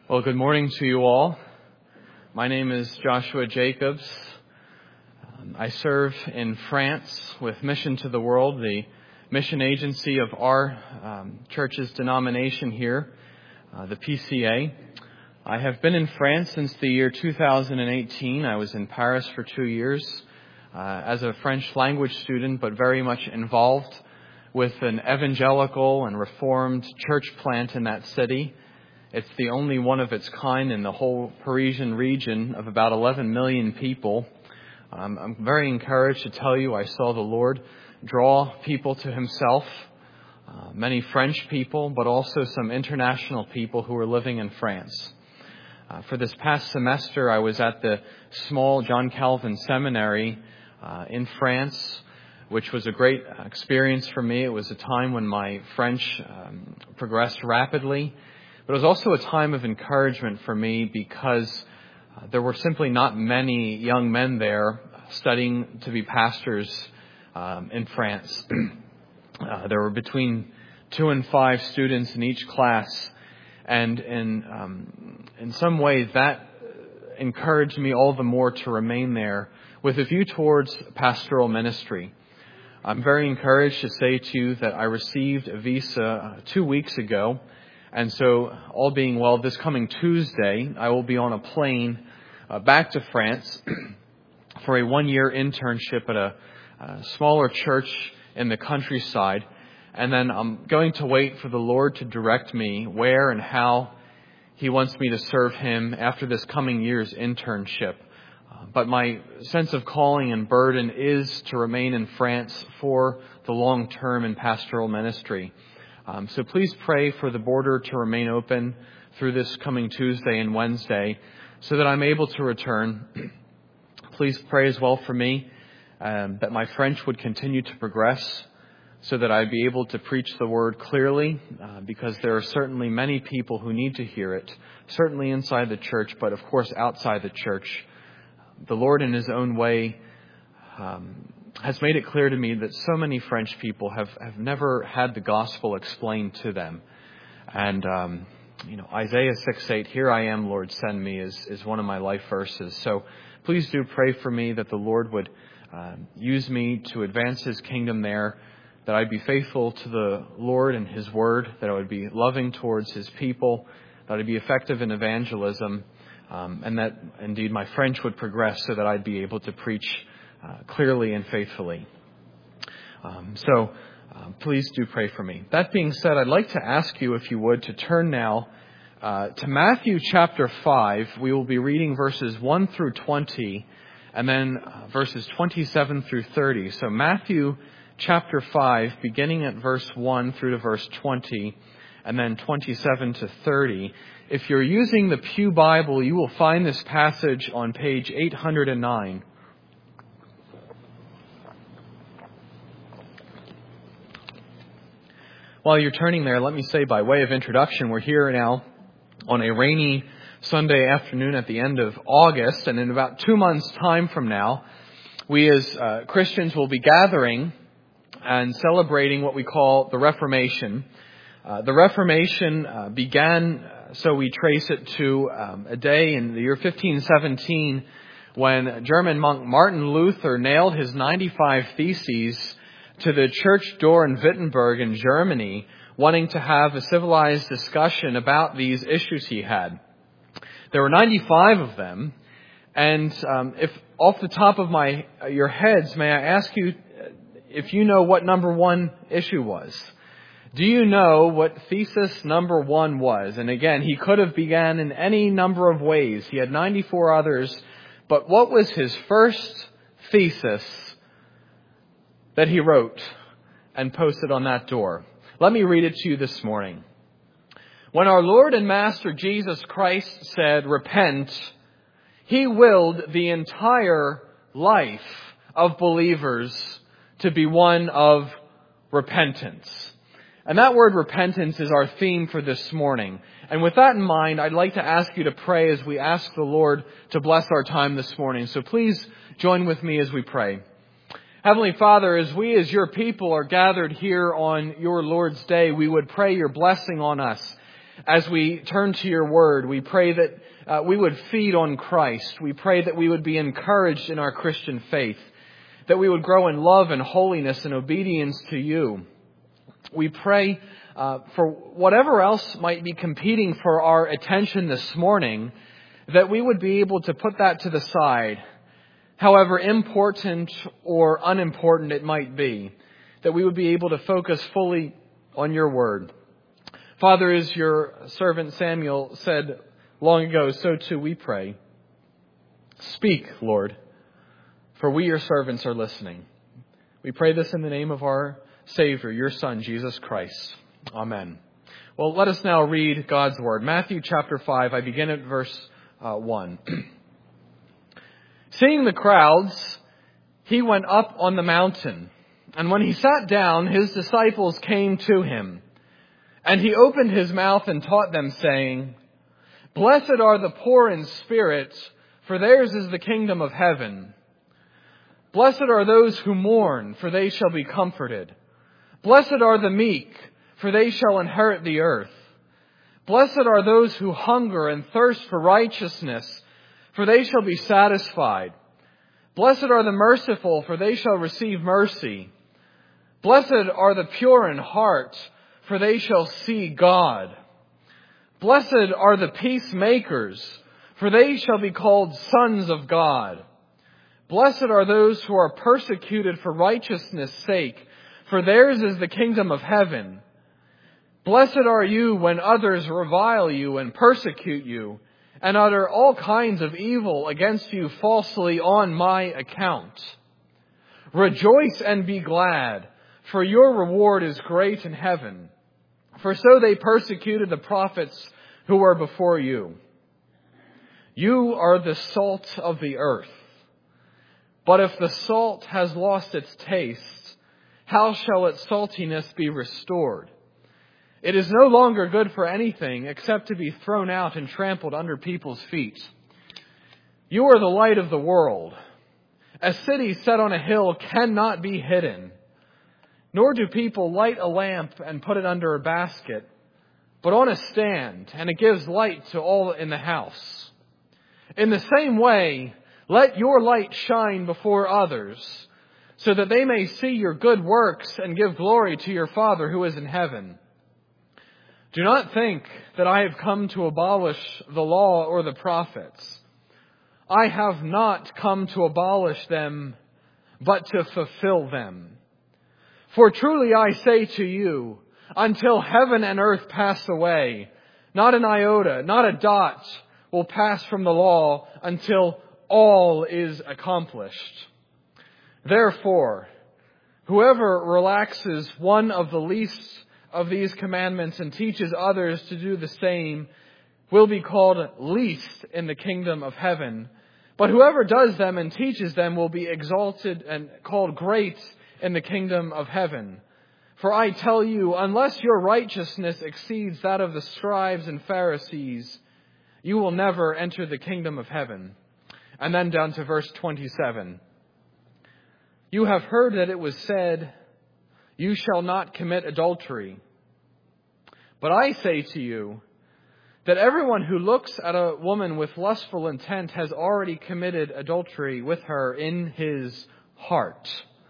Well, good morning to you all. My name is Joshua Jacobs. I serve in France with Mission to the World, the mission agency of our church's denomination here, the PCA. I have been in France since the year 2018. I was in Paris for 2 years as a French language student, but very much involved with an evangelical and reformed church plant in that city. It's the only one of its kind in the whole Parisian region of about 11 million people. I'm very encouraged to tell you I saw the Lord draw people to Himself, many French people, but also some international people who were living in France. For this past semester, I was at the small John Calvin Seminary in France, which was a great experience for me. It was a time when my French progressed rapidly. But it was also a time of encouragement for me because there were simply not many young men there studying to be pastors in France. There were between 2 and 5 students in each class. And in some ways that encouraged me all the more to remain there with a view towards pastoral ministry. I'm very encouraged to say to you that I received a visa 2 weeks ago. And so, all being well, this coming Tuesday, I will be on a plane back to France for a 1-year internship at a smaller church in the countryside. And then I'm going to wait for the Lord to direct me where and how He wants me to serve Him after this coming year's internship. But my sense of calling and burden is to remain in France for the long term in pastoral ministry. So please pray for the border to remain open through this coming Tuesday and Wednesday so that I'm able to return. Please pray as well for me that my French would continue to progress so that I'd be able to preach the word clearly because there are certainly many people who need to hear it, certainly inside the church, but of course outside the church. The Lord in His own way has made it clear to me that so many French people have never had the gospel explained to them. And, Isaiah 6:8, "Here I am, Lord, send me," is one of my life verses. So please do pray for me that the Lord would use me to advance His kingdom there, that I'd be faithful to the Lord and His word, that I would be loving towards His people, that I'd be effective in evangelism, and that indeed my French would progress so that I'd be able to preach clearly and faithfully. So please do pray for me. That being said, I'd like to ask you, if you would, to turn now to Matthew chapter 5. We will be reading verses 1 through 20 and then verses 27 through 30. So Matthew chapter 5, beginning at verse 1 through to verse 20 and then 27 to 30. If you're using the Pew Bible, you will find this passage on page 809. While you're turning there, let me say by way of introduction, we're here now on a rainy Sunday afternoon at the end of August, and in about 2 months' time from now, we as Christians will be gathering and celebrating what we call the Reformation. The Reformation began, so we trace it to a day in the year 1517 when German monk Martin Luther nailed his 95 Theses to the church door in Wittenberg in Germany, wanting to have a civilized discussion about these issues he had. There were 95 of them, and if off the top of your heads, may I ask you if you know what number 1 issue was? Do you know what thesis number 1 was? And again, he could have began in any number of ways. He had 94 others, but what was his first thesis that he wrote and posted on that door? Let me read it to you this morning. When our Lord and Master Jesus Christ said, "Repent," He willed the entire life of believers to be one of repentance. And that word repentance is our theme for this morning. And with that in mind, I'd like to ask you to pray as we ask the Lord to bless our time this morning. So please join with me as we pray. Heavenly Father, as we as your people are gathered here on your Lord's Day, we would pray your blessing on us. as we turn to your word. We pray that we would feed on Christ. We pray that we would be encouraged in our Christian faith, that we would grow in love and holiness and obedience to you. We pray for whatever else might be competing for our attention this morning, that we would be able to put that to the side, however important or unimportant it might be, that we would be able to focus fully on your word. Father, as your servant Samuel said long ago, so too we pray. Speak, Lord, for we your servants are listening. We pray this in the name of our Savior, your Son, Jesus Christ. Amen. Well, let us now read God's word. Matthew chapter 5, I begin at verse 1. Seeing the crowds, he went up on the mountain, and when he sat down, his disciples came to him. And he opened his mouth and taught them, saying, Blessed are the poor in spirit, for theirs is the kingdom of heaven. Blessed are those who mourn, for they shall be comforted. Blessed are the meek, for they shall inherit the earth. Blessed are those who hunger and thirst for righteousness, for they shall be satisfied. Blessed are the merciful, for they shall receive mercy. Blessed are the pure in heart, for they shall see God. Blessed are the peacemakers, for they shall be called sons of God. Blessed are those who are persecuted for righteousness' sake, for theirs is the kingdom of heaven. Blessed are you when others revile you and persecute you, and utter all kinds of evil against you falsely on my account. Rejoice and be glad, for your reward is great in heaven. For so they persecuted the prophets who were before you. You are the salt of the earth. But if the salt has lost its taste, how shall its saltiness be restored? It is no longer good for anything except to be thrown out and trampled under people's feet. You are the light of the world. A city set on a hill cannot be hidden. Nor do people light a lamp and put it under a basket, but on a stand, and it gives light to all in the house. In the same way, let your light shine before others, so that they may see your good works and give glory to your Father who is in heaven. Do not think that I have come to abolish the law or the prophets. I have not come to abolish them, but to fulfill them. For truly I say to you, until heaven and earth pass away, not an iota, not a dot will pass from the law until all is accomplished. Therefore, whoever relaxes one of the least of these commandments and teaches others to do the same will be called least in the kingdom of heaven. But whoever does them and teaches them will be exalted and called great in the kingdom of heaven. For I tell you, unless your righteousness exceeds that of the scribes and Pharisees, you will never enter the kingdom of heaven. And then down to verse 27. You have heard that it was said, you shall not commit adultery. But I say to you that everyone who looks at a woman with lustful intent has already committed adultery with her in his heart.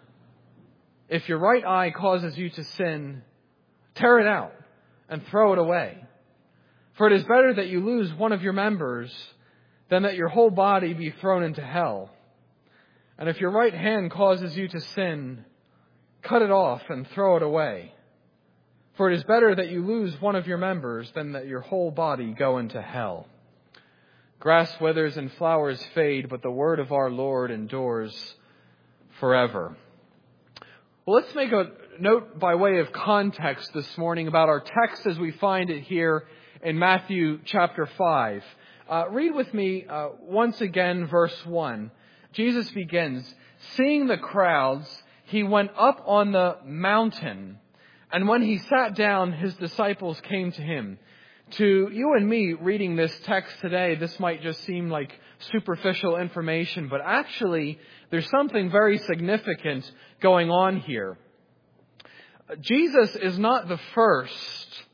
If your right eye causes you to sin, tear it out and throw it away. For it is better that you lose one of your members than that your whole body be thrown into hell. And if your right hand causes you to sin, cut it off and throw it away. For it is better that you lose one of your members than that your whole body go into hell. Grass withers and flowers fade, but the word of our Lord endures forever. Well, let's make a note by way of context this morning about our text as we find it here in Matthew chapter 5. Read with me once again verse 1. Jesus begins, seeing the crowds, he went up on the mountain, and when he sat down, his disciples came to him. To you and me reading this text today, this might just seem like superficial information, but actually there's something very significant going on here. Jesus is not the first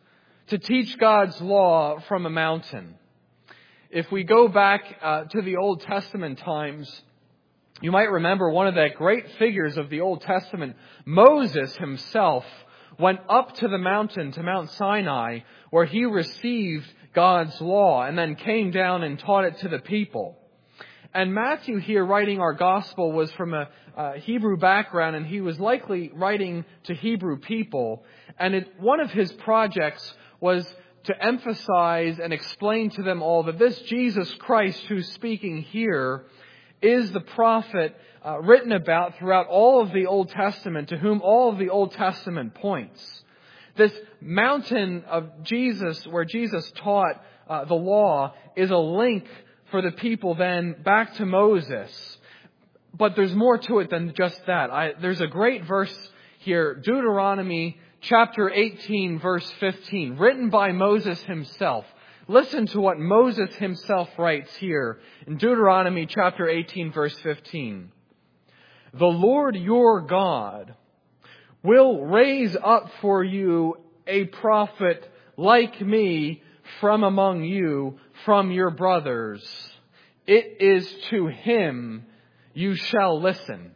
to teach God's law from a mountain. If we go back to the Old Testament times, you might remember one of the great figures of the Old Testament, Moses himself, went up to the mountain, to Mount Sinai, where he received God's law and then came down and taught it to the people. And Matthew here, writing our gospel, was from a Hebrew background, and he was likely writing to Hebrew people. And one of his projects was to emphasize and explain to them all that this Jesus Christ who's speaking here is the prophet written about throughout all of the Old Testament, to whom all of the Old Testament points. This mountain of Jesus, where Jesus taught the law, is a link for the people then back to Moses. But there's more to it than just that. There's a great verse here, Deuteronomy chapter 18, verse 15, written by Moses himself. Listen to what Moses himself writes here in Deuteronomy chapter 18, verse 15. The Lord your God will raise up for you a prophet like me from among you, from your brothers. It is to him you shall listen.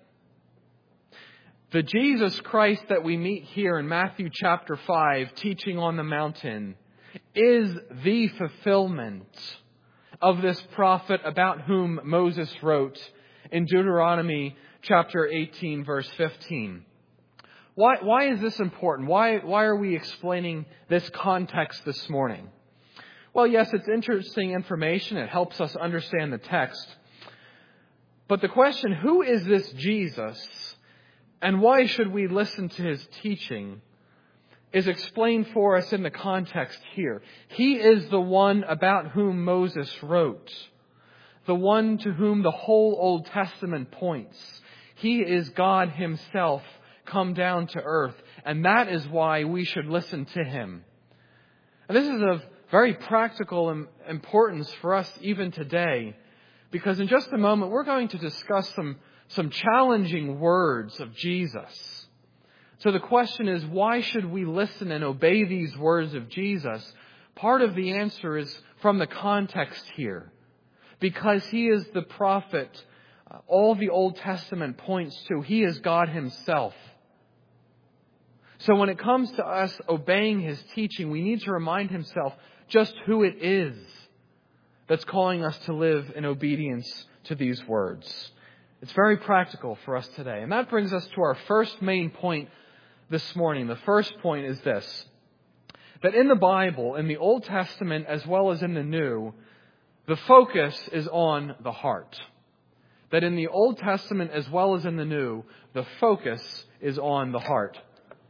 The Jesus Christ that we meet here in Matthew chapter 5, teaching on the mountain, is the fulfillment of this prophet about whom Moses wrote in Deuteronomy chapter 18, verse 15. Why is this important? Why are we explaining this context this morning? Well, yes, it's interesting information. It helps us understand the text. But the question, who is this Jesus, and why should we listen to his teaching, is explained for us in the context here. He is the one about whom Moses wrote, the one to whom the whole Old Testament points. He is God himself come down to earth, and that is why we should listen to him. And this is of very practical importance for us even today, because in just a moment we're going to discuss some challenging words of Jesus. So the question is, why should we listen and obey these words of Jesus? Part of the answer is from the context here. Because he is the prophet all the Old Testament points to. He is God himself. So when it comes to us obeying his teaching, we need to remind himself just who it is that's calling us to live in obedience to these words. It's very practical for us today. And that brings us to our first main point this morning. The first point is this: that in the Bible, in the Old Testament as well as in the New, the focus is on the heart. That in the Old Testament as well as in the New, the focus is on the heart.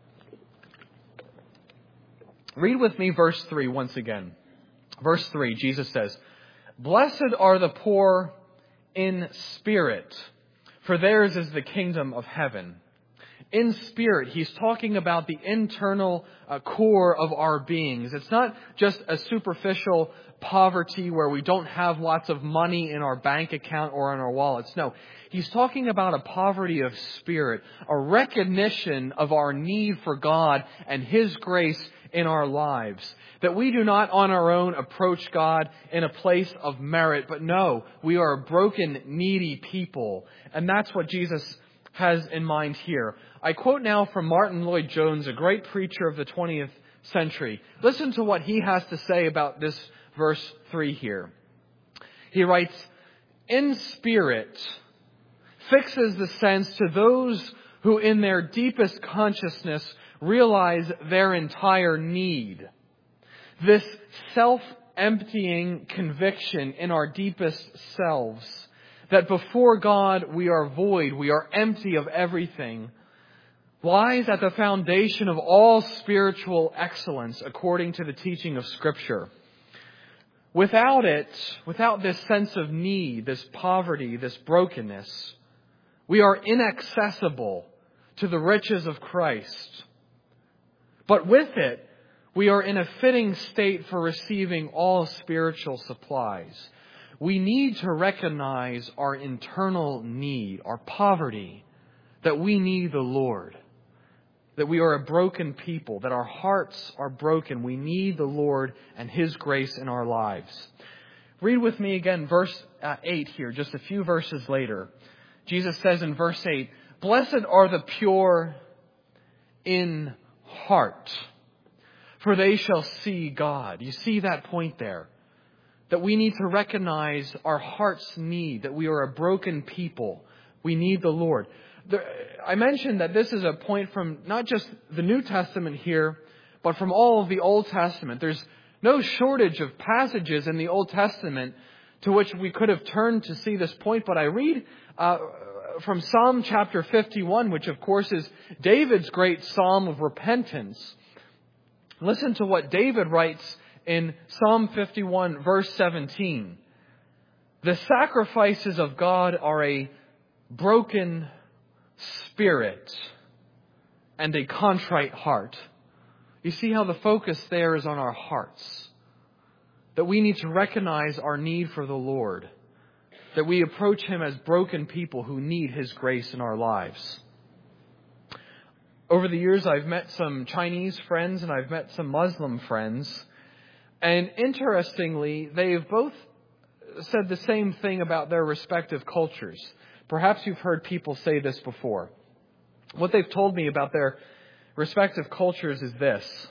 Read with me verse 3 once again. Verse 3, Jesus says, "Blessed are the poor in spirit, for theirs is the kingdom of heaven." In spirit, he's talking about the internal core of our beings. It's not just a superficial poverty where we don't have lots of money in our bank account or in our wallets. No, he's talking about a poverty of spirit, a recognition of our need for God and his grace in our lives. That we do not on our own approach God in a place of merit, but no, we are a broken, needy people. And that's what Jesus has in mind here. I quote now from Martin Lloyd-Jones, a great preacher of the 20th century. Listen to what he has to say about this verse 3 here. He writes, "In spirit fixes the sense to those who in their deepest consciousness realize their entire need. This self-emptying conviction in our deepest selves that before God we are void, we are empty of everything, lies at the foundation of all spiritual excellence according to the teaching of Scripture. Without it, without this sense of need, this poverty, this brokenness, we are inaccessible to the riches of Christ. But with it, we are in a fitting state for receiving all spiritual supplies. We need to recognize our internal need, our poverty, that we need the Lord. that we are a broken people, that our hearts are broken. We need the Lord and His grace in our lives. Read with me again verse 8 here, just a few verses later. Jesus says in verse 8, "Blessed are the pure in heart, for they shall see God." You see that point there? That we need to recognize our heart's need, that we are a broken people. We need the Lord. I mentioned that this is a point from not just the New Testament here, but from all of the Old Testament. There's no shortage of passages in the Old Testament to which we could have turned to see this point. But I read from Psalm chapter 51, which of course is David's great psalm of repentance. Listen to what David writes in Psalm 51, verse 17. "The sacrifices of God are a broken spirit and a contrite heart." You see how the focus there is on our hearts. That we need to recognize our need for the Lord. That we approach Him as broken people who need His grace in our lives. Over the years, I've met some Chinese friends and I've met some Muslim friends. And interestingly, they've both said the same thing about their respective cultures. Perhaps you've heard people say this before. What they've told me about their respective cultures is this: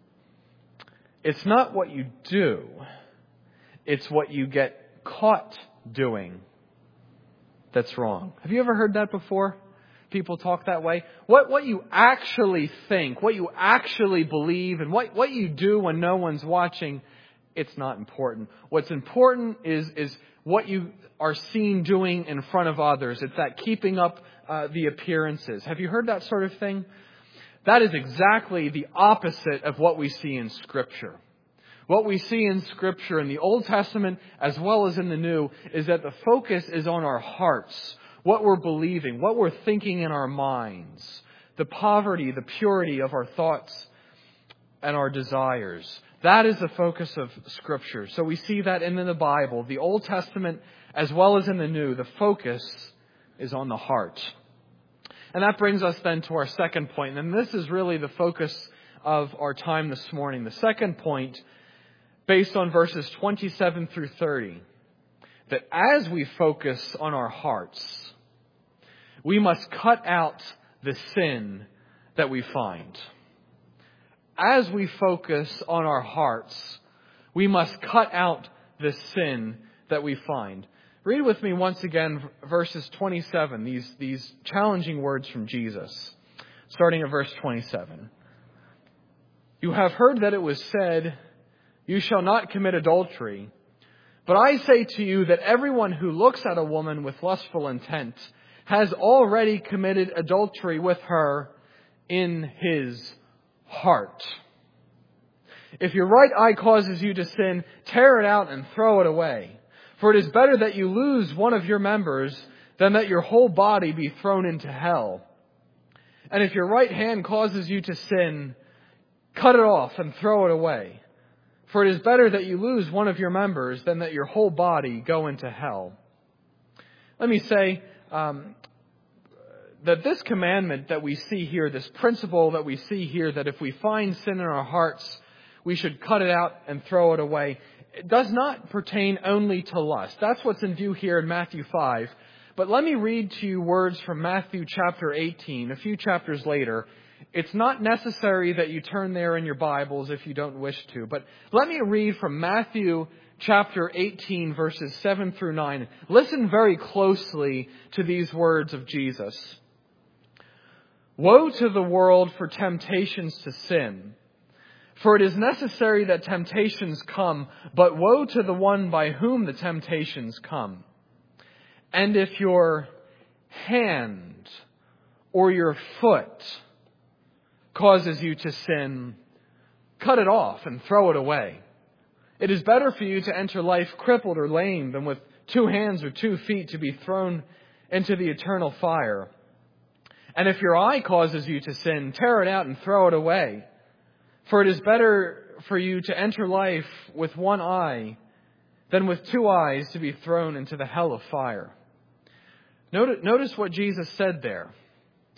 it's not what you do, it's what you get caught doing that's wrong. Have you ever heard that before? People talk that way. What you actually think, what you actually believe, and what you do when no one's watching, it's not important. What's important is what you are seen doing in front of others. It's that keeping up the appearances. Have you heard that sort of thing? That is exactly the opposite of what we see in Scripture. What we see in Scripture in the Old Testament as well as in the New is that the focus is on our hearts, what we're believing, what we're thinking in our minds, the poverty, the purity of our thoughts and our desires. That is the focus of Scripture. So we see that in the Bible, the Old Testament as well as in the New, the focus is on the heart. And that brings us then to our second point. And this is really the focus of our time this morning. The second point, based on verses 27 through 30, that as we focus on our hearts, we must cut out the sin that we find. As we focus on our hearts, we must cut out the sin that we find. Read with me once again verses 27, these challenging words from Jesus, starting at verse 27. "You have heard that it was said, 'You shall not commit adultery.' But I say to you that everyone who looks at a woman with lustful intent has already committed adultery with her in his heart. If your right eye causes you to sin, tear it out and throw it away. For it is better that you lose one of your members than that your whole body be thrown into hell. And if your right hand causes you to sin, cut it off and throw it away. For it is better that you lose one of your members than that your whole body go into hell." Let me say that this commandment that we see here, this principle that we see here, that if we find sin in our hearts, we should cut it out and throw it away, it does not pertain only to lust. That's what's in view here in Matthew 5. But let me read to you words from Matthew chapter 18, a few chapters later. It's not necessary that you turn there in your Bibles if you don't wish to. But let me read from Matthew chapter 18, verses 7 through 9. Listen very closely to these words of Jesus. "Woe to the world for temptations to sin. For it is necessary that temptations come, but woe to the one by whom the temptations come. And if your hand or your foot causes you to sin, cut it off and throw it away. It is better for you to enter life crippled or lame than with 2 hands or 2 feet to be thrown into the eternal fire. And if your eye causes you to sin, tear it out and throw it away. For it is better for you to enter life with 1 eye than with 2 eyes to be thrown into the hell of fire." Notice what Jesus said there.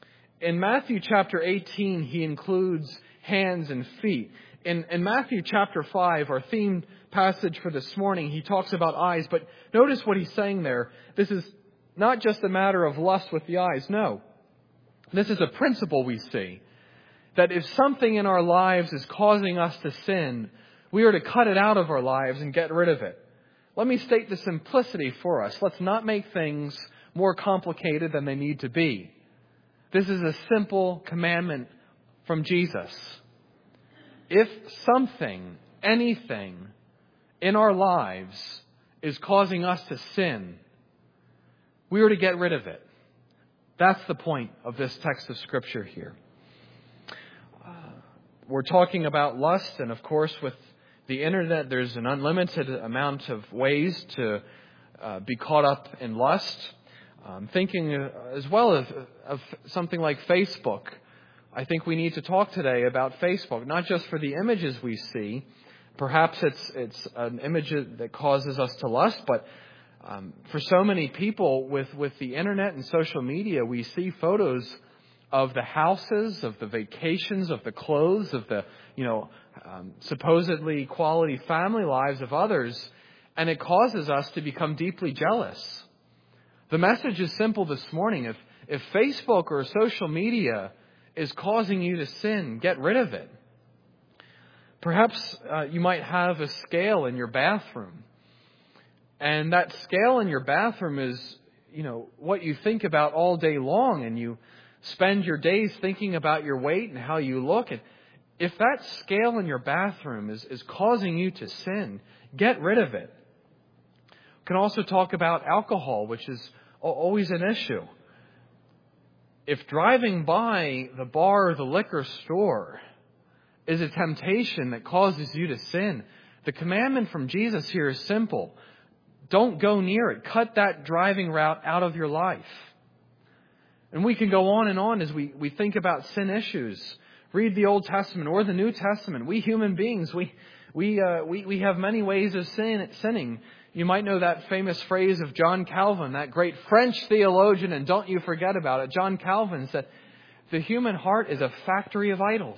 In Matthew chapter 18, he includes hands and feet. In Matthew chapter 5, our themed passage for this morning, he talks about eyes. But notice what he's saying there. This is not just a matter of lust with the eyes. No. This is a principle we see. That if something in our lives is causing us to sin, we are to cut it out of our lives and get rid of it. Let me state the simplicity for us. Let's not make things more complicated than they need to be. This is a simple commandment from Jesus. If something, anything in our lives is causing us to sin, we are to get rid of it. That's the point of this text of Scripture here. We're talking about lust, and of course with the internet there's an unlimited amount of ways to be caught up in lust. Thinking as well of something like Facebook. I think we need to talk today about Facebook, not just for the images we see. Perhaps it's an image that causes us to lust, but for so many people with the internet and social media, we see photos of the houses, of the vacations, of the clothes, of the supposedly quality family lives of others, and it causes us to become deeply jealous. The message is simple this morning. If Facebook or social media is causing you to sin, get rid of it. Perhaps you might have a scale in your bathroom. And that scale in your bathroom is, what you think about all day long. And you spend your days thinking about your weight and how you look. And if that scale in your bathroom is causing you to sin, get rid of it. We can also talk about alcohol, which is always an issue. If driving by the bar or the liquor store is a temptation that causes you to sin, the commandment from Jesus here is simple. Don't go near it. Cut that driving route out of your life. And we can go on and on as we think about sin issues. Read the Old Testament or the New Testament. We human beings, we have many ways of sinning. You might know that famous phrase of John Calvin, that great French theologian, and don't you forget about it. John Calvin said, the human heart is a factory of idols.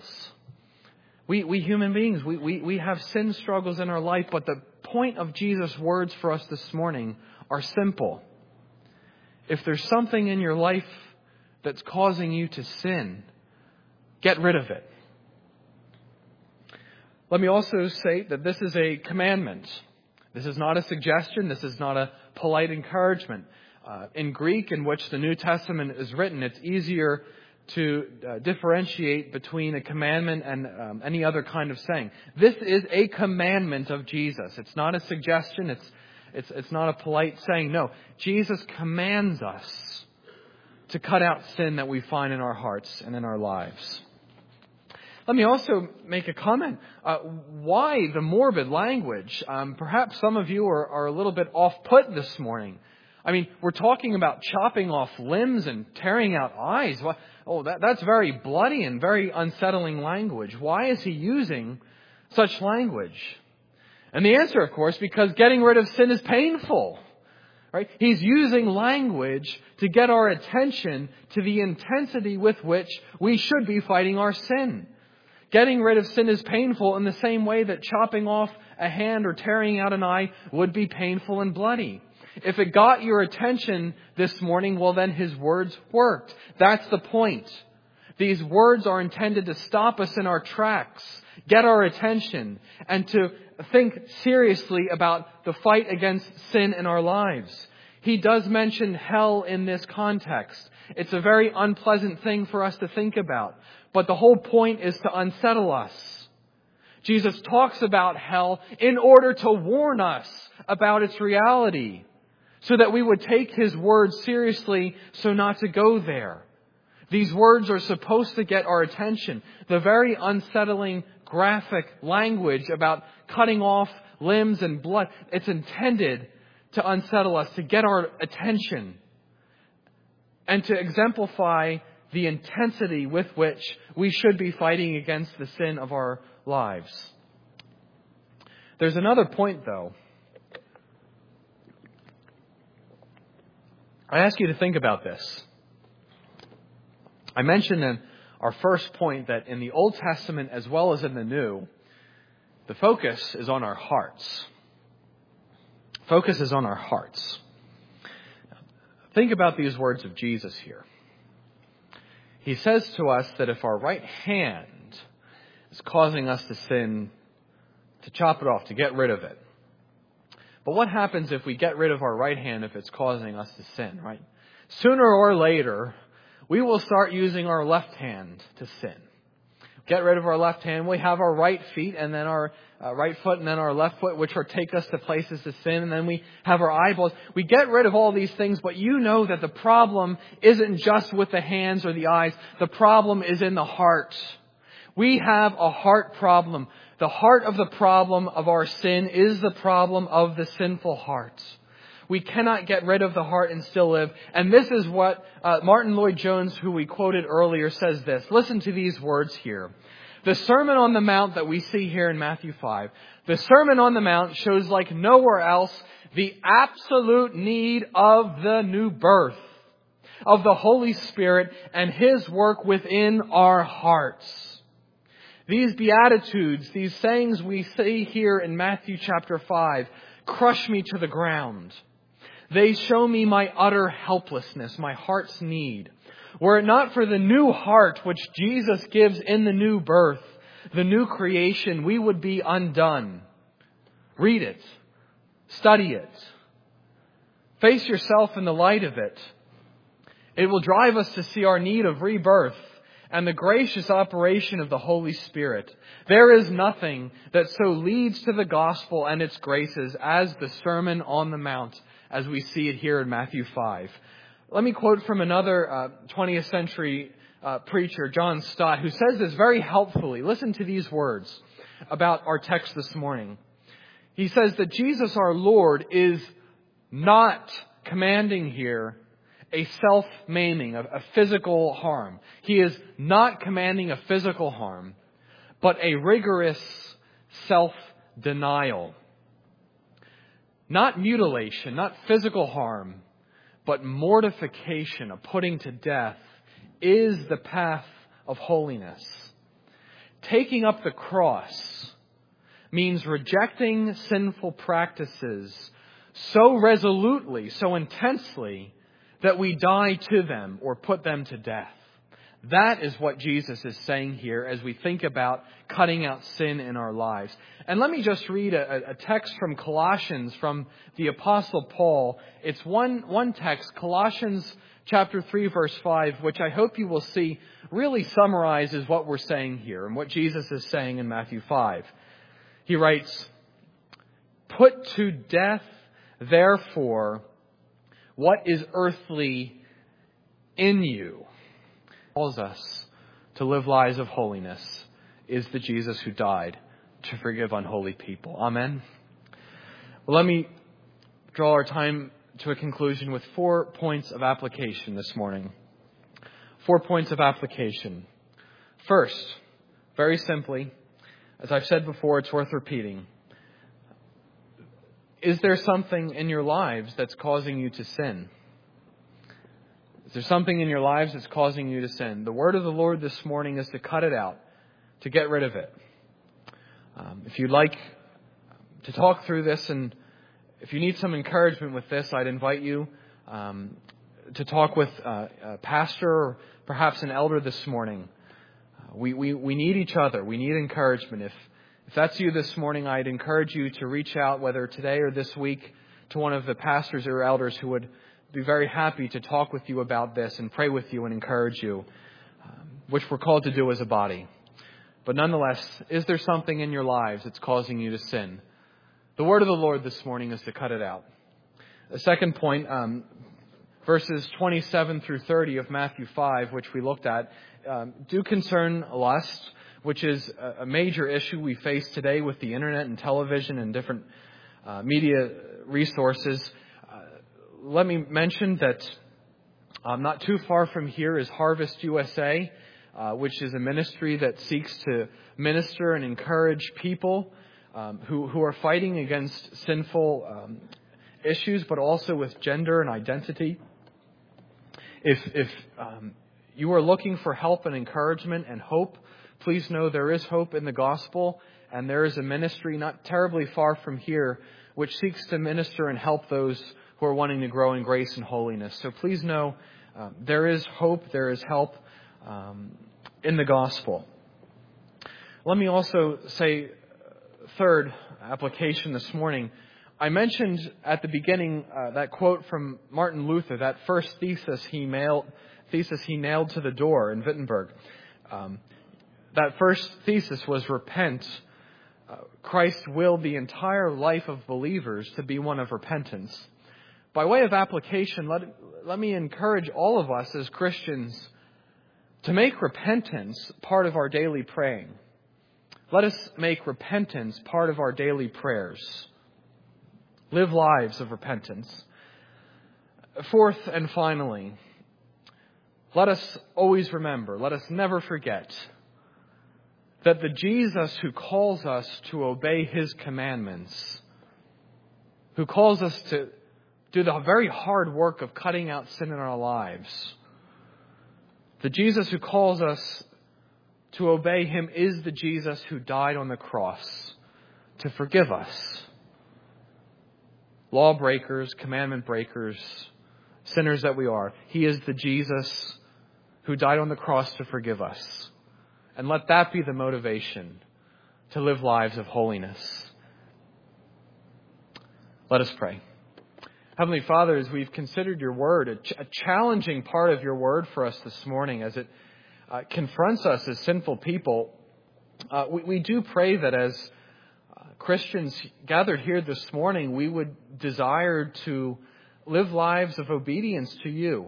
We human beings, we have sin struggles in our life, but the point of Jesus' words for us this morning are simple. If there's something in your life that's causing you to sin, get rid of it. Let me also say that this is a commandment. This is not a suggestion. This is not a polite encouragement. In Greek, in which the New Testament is written, it's easier to differentiate between a commandment and any other kind of saying. This is a commandment of Jesus. It's not a suggestion. It's not a polite saying. No, Jesus commands us to cut out sin that we find in our hearts and in our lives. Let me also make a comment. Why the morbid language? Perhaps some of you are a little bit off-put this morning. I mean, we're talking about chopping off limbs and tearing out eyes. That's very bloody and very unsettling language. Why is he using such language? And the answer, of course, because getting rid of sin is painful. Right? He's using language to get our attention to the intensity with which we should be fighting our sin. Getting rid of sin is painful in the same way that chopping off a hand or tearing out an eye would be painful and bloody. If it got your attention this morning, well then his words worked. That's the point. These words are intended to stop us in our tracks, get our attention, and to think seriously about the fight against sin in our lives. He does mention hell in this context. It's a very unpleasant thing for us to think about. But the whole point is to unsettle us. Jesus talks about hell in order to warn us about its reality, so that we would take his words seriously, so not to go there. These words are supposed to get our attention. The very unsettling, graphic language about cutting off limbs and blood, it's intended to unsettle us, to get our attention, and to exemplify the intensity with which we should be fighting against the sin of our lives. There's another point, though. I ask you to think about this. I mentioned in our first point that in the Old Testament as well as in the New, the focus is on our hearts. Focus is on our hearts. Think about these words of Jesus here. He says to us that if our right hand is causing us to sin, to chop it off, to get rid of it. But what happens if we get rid of our right hand if it's causing us to sin, right? Sooner or later, we will start using our left hand to sin. Get rid of our left hand. We have our right feet and then our right foot and then our left foot, which take us to places to sin. And then we have our eyeballs. We get rid of all these things, but you know that the problem isn't just with the hands or the eyes. The problem is in the heart. We have a heart problem. The heart of the problem of our sin is the problem of the sinful heart. We cannot get rid of the heart and still live. And this is what Martin Lloyd-Jones, who we quoted earlier, says this. Listen to these words here. The Sermon on the Mount that we see here in Matthew 5, the Sermon on the Mount shows like nowhere else the absolute need of the new birth, of the Holy Spirit and His work within our hearts. These Beatitudes, these sayings we see here in Matthew chapter 5, crush me to the ground. They show me my utter helplessness, my heart's need. Were it not for the new heart which Jesus gives in the new birth, the new creation, we would be undone. Read it. Study it. Face yourself in the light of it. It will drive us to see our need of rebirth and the gracious operation of the Holy Spirit. There is nothing that so leads to the gospel and its graces as the Sermon on the Mount, as we see it here in Matthew 5. Let me quote from another 20th century preacher, John Stott, who says this very helpfully. Listen to these words about our text this morning. He says that Jesus our Lord is not commanding here a self-maiming, a physical harm. He is not commanding a physical harm, but a rigorous self-denial. Not mutilation, not physical harm, but mortification, a putting to death, is the path of holiness. Taking up the cross means rejecting sinful practices so resolutely, so intensely, that we die to them or put them to death. That is what Jesus is saying here as we think about cutting out sin in our lives. And let me just read a text from Colossians from the Apostle Paul. It's one text, Colossians chapter 3, verse 5, which I hope you will see really summarizes what we're saying here and what Jesus is saying in Matthew 5. He writes, "Put to death, therefore, what is earthly in you." Calls us to live lives of holiness is the Jesus who died to forgive unholy people. Amen. Well, let me draw our time to a conclusion with 4 points of application this morning. 4 points of application. First, very simply, as I've said before, it's worth repeating. Is there something in your lives that's causing you to sin? Is there something in your lives that's causing you to sin? The word of the Lord this morning is to cut it out, to get rid of it. If you'd like to talk through this and if you need some encouragement with this, I'd invite you to talk with a pastor or perhaps an elder this morning. We need each other. We need encouragement. If that's you this morning, I'd encourage you to reach out, whether today or this week, to one of the pastors or elders who would be very happy to talk with you about this and pray with you and encourage you, which we're called to do as a body. But nonetheless, is there something in your lives that's causing you to sin? The word of the Lord this morning is to cut it out. The second point, verses 27 through 30 of Matthew 5, which we looked at, do concern lust, which is a major issue we face today with the internet and television and different media resources. Let me mention that not too far from here is Harvest USA, which is a ministry that seeks to minister and encourage people who are fighting against sinful issues, but also with gender and identity. If you are looking for help and encouragement and hope, please know there is hope in the gospel, and there is a ministry not terribly far from here which seeks to minister and help those who are wanting to grow in grace and holiness. So please know there is hope, there is help in the gospel. Let me also say, third application this morning. I mentioned at the beginning that quote from Martin Luther, that first thesis he nailed to the door in Wittenberg. That first thesis was repent. Christ willed the entire life of believers to be one of repentance. By way of application, let me encourage all of us as Christians to make repentance part of our daily praying. Let us make repentance part of our daily prayers. Live lives of repentance. Fourth and finally, let us always remember, let us never forget that the Jesus who calls us to obey His commandments, who calls us to do the very hard work of cutting out sin in our lives, the Jesus who calls us to obey Him is the Jesus who died on the cross to forgive us. Lawbreakers, commandment breakers, sinners that we are. He is the Jesus who died on the cross to forgive us. And let that be the motivation to live lives of holiness. Let us pray. Heavenly Father, as we've considered your word, a challenging part of your word for us this morning as it confronts us as sinful people, we do pray that as Christians gathered here this morning, we would desire to live lives of obedience to you.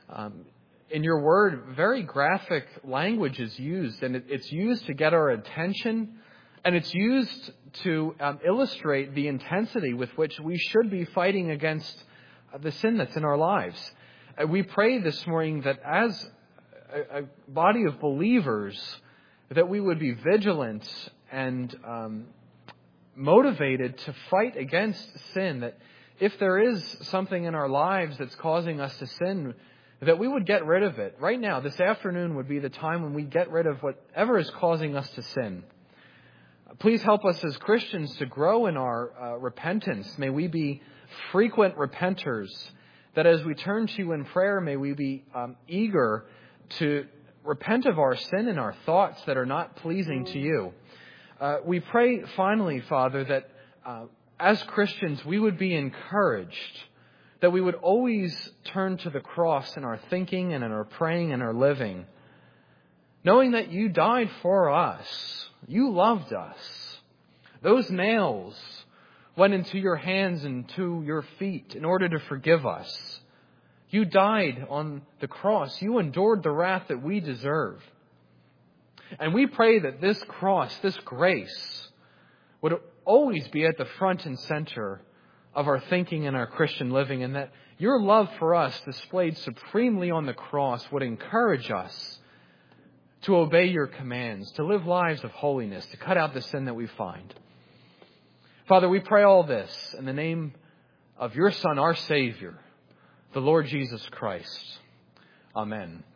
In your word, very graphic language is used, and it's used to get our attention, and it's used to illustrate the intensity with which we should be fighting against the sin that's in our lives. We pray this morning that as a body of believers, that we would be vigilant and motivated to fight against sin, that if there is something in our lives that's causing us to sin, that we would get rid of it. Right now, this afternoon would be the time when we get rid of whatever is causing us to sin. Please help us as Christians to grow in our repentance. May we be frequent repenters, that as we turn to you in prayer, may we be eager to repent of our sin and our thoughts that are not pleasing to you. We pray finally, Father, that as Christians we would be encouraged, that we would always turn to the cross in our thinking and in our praying and our living, knowing that you died for us. You loved us. Those nails went into your hands and to your feet in order to forgive us. You died on the cross. You endured the wrath that we deserve. And we pray that this cross, this grace, would always be at the front and center of our thinking and our Christian living, and that your love for us, displayed supremely on the cross, would encourage us to obey your commands, to live lives of holiness, to cut out the sin that we find. Father, we pray all this in the name of your Son, our Savior, the Lord Jesus Christ. Amen.